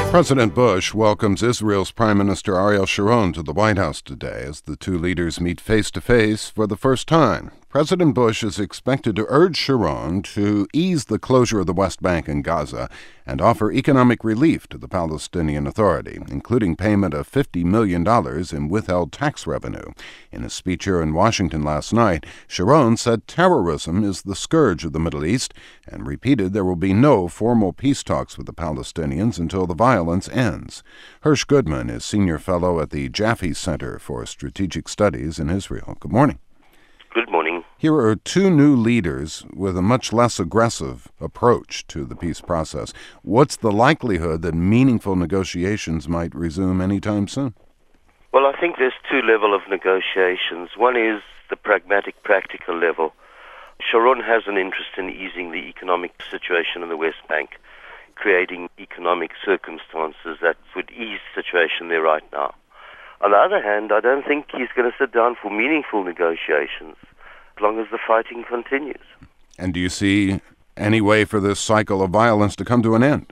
President Bush welcomes Israel's Prime Minister Ariel Sharon to the White House today as the two leaders meet face-to-face for the first time. President Bush is expected to urge Sharon to ease the closure of the West Bank and Gaza and offer economic relief to the Palestinian Authority, including payment of $50 million in withheld tax revenue. In a speech here in Washington last night, Sharon said terrorism is the scourge of the Middle East and repeated there will be no formal peace talks with the Palestinians until the violence ends. Hirsch Goodman is senior fellow at the Jaffe Center for Strategic Studies in Israel. Good morning. Good morning. Here are two new leaders with a much less aggressive approach to the peace process. What's the likelihood that meaningful negotiations might resume anytime soon? Well, I think there's two levels of negotiations. One is the pragmatic, practical level. Sharon has an interest in easing the economic situation in the West Bank, creating economic circumstances that would ease the situation there right now. On the other hand, I don't think he's going to sit down for meaningful negotiations as long as the fighting continues. And do you see any way for this cycle of violence to come to an end?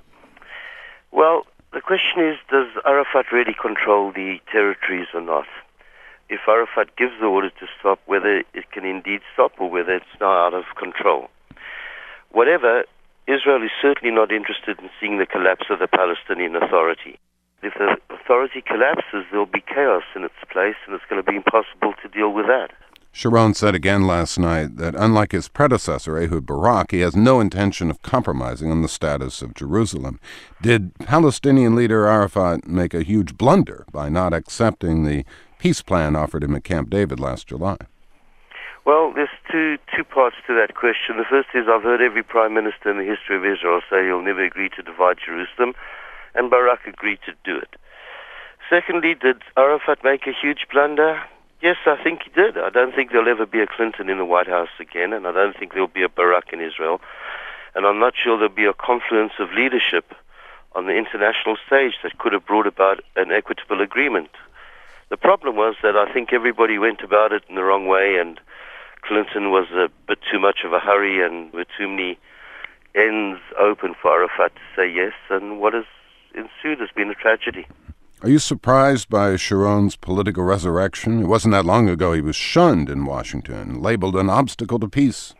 Well, the question is, does Arafat really control the territories or not? If Arafat gives the order to stop, whether it can indeed stop or whether it's now out of control. Whatever, Israel is certainly not interested in seeing the collapse of the Palestinian Authority. If the authority collapses, there'll be chaos in its place, and it's going to be impossible to deal with that. Sharon said again last night that unlike his predecessor, Ehud Barak, he has no intention of compromising on the status of Jerusalem. Did Palestinian leader Arafat make a huge blunder by not accepting the peace plan offered him at Camp David last July? Well, there's two parts to that question. The first is I've heard every prime minister in the history of Israel say he'll never agree to divide Jerusalem, and Barak agreed to do it. Secondly, did Arafat make a huge blunder? Yes, I think he did. I don't think there'll ever be a Clinton in the White House again, and I don't think there'll be a Barak in Israel. And I'm not sure there'll be a confluence of leadership on the international stage that could have brought about an equitable agreement. The problem was that I think everybody went about it in the wrong way, and Clinton was a bit too much of a hurry and with too many ends open for Arafat to say yes, and what has ensued has been a tragedy. Are you surprised by Sharon's political resurrection? It wasn't that long ago he was shunned in Washington, labeled an obstacle to peace.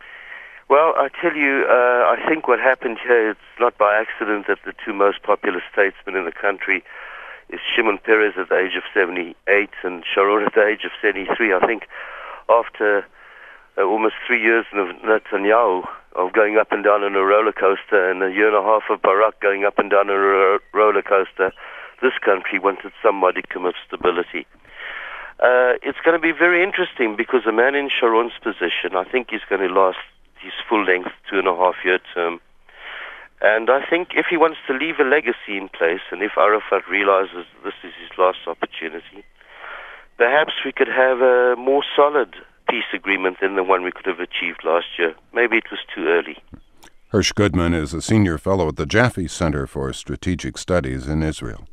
Well, I tell you, I think what happened here, it's not by accident that the two most popular statesmen in the country is Shimon Peres at the age of 78 and Sharon at the age of 73. I think after almost 3 years of Netanyahu of going up and down on a roller coaster and a year and a half of Barak going up and down on a roller coaster, this country wanted some modicum of stability. It's going to be very interesting because a man in Sharon's position, I think he's going to last his full-length 2.5-year term. And I think if he wants to leave a legacy in place, and if Arafat realizes this is his last opportunity, perhaps we could have a more solid peace agreement than the one we could have achieved last year. Maybe it was too early. Hirsch Goodman is a senior fellow at the Jaffe Center for Strategic Studies in Israel.